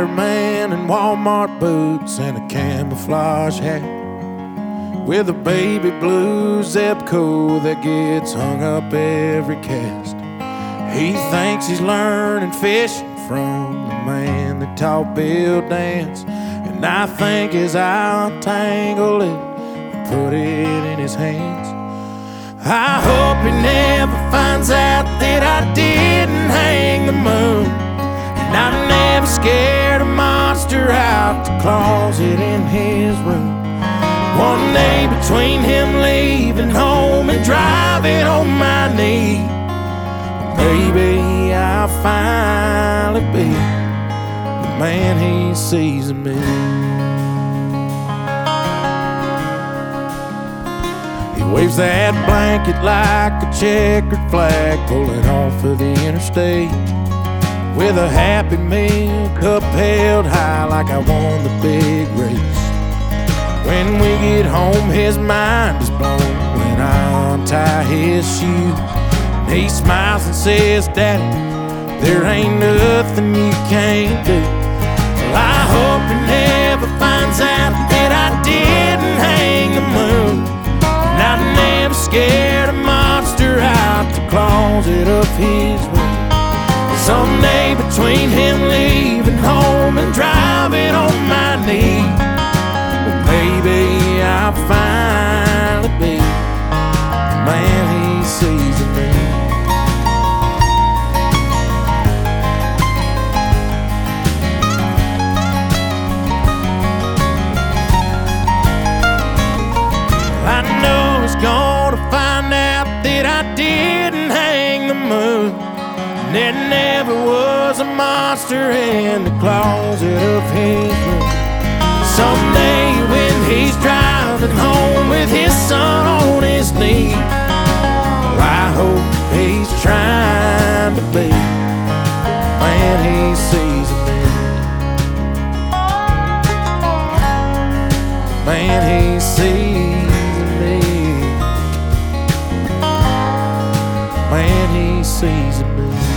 collar man in Walmart boots and a camouflage hat, with a baby blue Zebco that gets hung up every cast. He thinks he's learning fishing from the man that taught Bill dance, and I think as I'll tangle it and put it in his hands, I hope he never finds out that I didn't hang the moon, and I never scared a monster out the closet in his room. One day between him leaving home and driving on my knee, maybe I'll finally be the man he sees in me. He waves that blanket like a checkered flag, pulling off of the interstate with a Happy Meal cup held high like I won the big race. When we get home, his mind is blown when I untie his shoes. He smiles and says, "Daddy, there ain't nothing you can't do." Well, I hope he never finds out that I didn't hang the moon, and I never scared a monster out the closet of his room. Someday between him leaving home and driving on my knee, well, maybe I'll finally be the man he sees in me. I know he's gonna find out that I didn't hang the moon, and there never was a monster in the closet of his room. Someday when he's driving home with his son on his knee, well, I hope he's trying to be the man he sees in me. The man he sees. Man, he sees in me.